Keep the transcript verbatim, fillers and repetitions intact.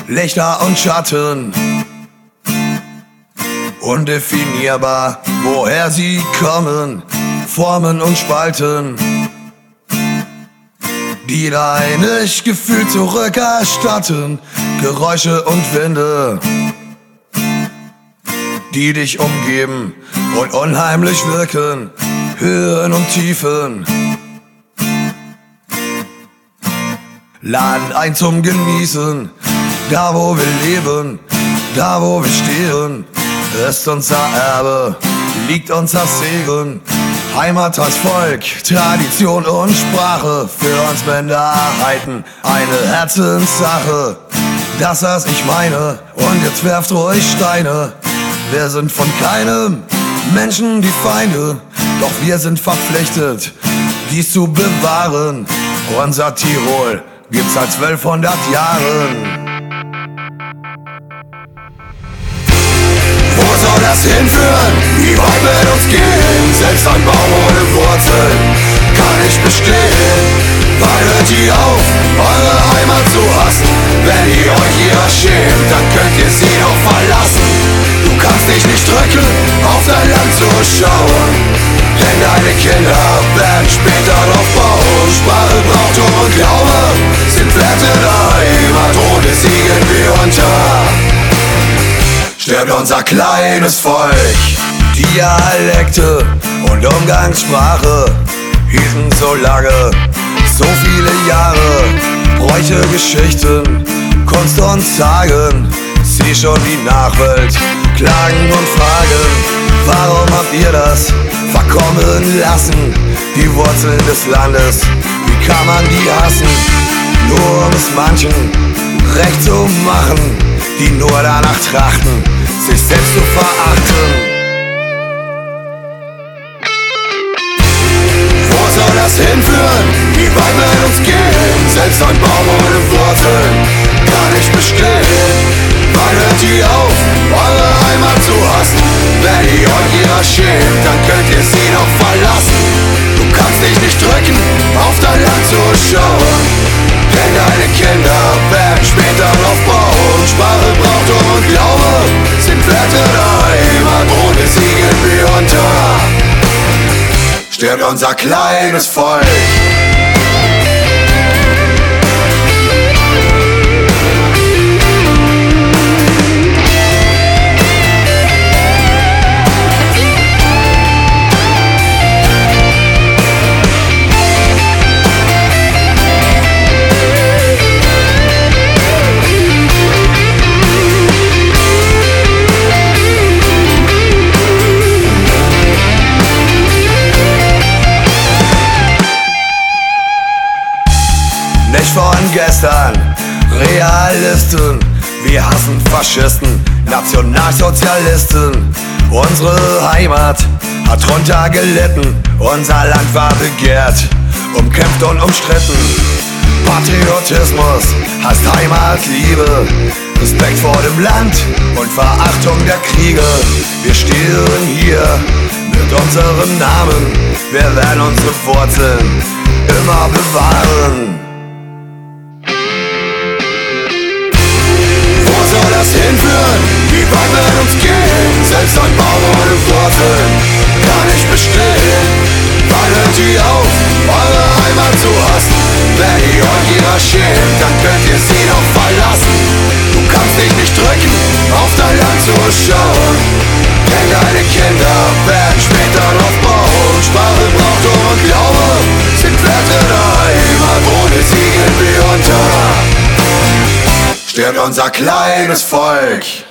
Lichter und Schatten, undefinierbar, woher sie kommen, Formen und Spalten, die dein Ich-Gefühl zurückerstatten, Geräusche und Winde, die dich umgeben und unheimlich wirken, Höhen und Tiefen. Laden ein zum Genießen, da wo wir leben, da wo wir stehen, ist unser Erbe, liegt unser Segen. Heimat als Volk, Tradition und Sprache, für uns Minderheiten eine Herzenssache. Das, was ich meine, und jetzt werft ruhig Steine. Wir sind von keinem Menschen die Feinde, doch wir sind verpflichtet, dies zu bewahren. Unser Tirol gibt's seit zwölfhundert Jahren. Wo soll das hinführen? Wie weit mit uns gehen? Selbst ein Baum ohne Wurzeln kann nicht bestehen. Wann hört ihr auf, eure Heimat zu hassen? Wenn ihr euch ihrer schämt, dann könnt ihr sie auch verlassen. Du kannst dich nicht drücken, auf dein Land zu schauen, denn deine Kinder werden später drauf bauen. Sprache, Brauchtum und Glaube sind Werte der Heimat, ohne sie gehen wir unter. Stirbt unser kleines Volk. Dialekte und Umgangssprache hießen so lange, so viele Jahre. Bräuche, Geschichten, Kunst und Sagen, sieh schon die Nachwelt klagen und fragen: Warum habt ihr das verkommen lassen? Die Wurzeln des Landes, wie kann man die hassen? Nur um es manchen recht zu machen, die nur danach trachten, sich selbst zu verachten. Wo soll das hinführen? Wie weit mit uns gehen? Selbst ein Baum ohne Wurzeln kann nicht bestehen. Wann hört ihr auf, eure Heimat zu hassen? Wenn ihr euch ihrer schämt, dann könnt ihr sie doch verlassen. Du kannst dich nicht drücken, auf dein Land zu schauen, denn deine Kinder werden später drauf bauen. Sprache, Brauchtum und Glaube sind Werte der Heimat, ohne sie gehen wir unter. Stirbt unser kleines Volk. Nicht von gestern, Realisten, wir hassen Faschisten, Nationalsozialisten. Unsere Heimat hat drunter gelitten, unser Land war begehrt, umkämpft und umstritten. Patriotismus heißt Heimatliebe, Respekt vor dem Land und Verachtung der Kriege. Wir stehen hier mit unserem Namen, wir werden unsere Wurzeln immer bewahren. Das hinführen, wie weit mit uns gehen? Selbst ein Baum ohne Wurzeln kann nicht bestehen. Wann hört ihr auf, eure Heimat zu hassen? Wenn ihr euch ihrer schämt, dann könnt ihr sie doch verlassen. Du kannst dich nicht drücken, auf dein Land zu schauen, denn deine Kinder werden später drauf bauen. Sprache, Brauchtum und Glaube sind Werte der Heimat, ohne sie gehen wir unter. Stirbt unser kleines Volk.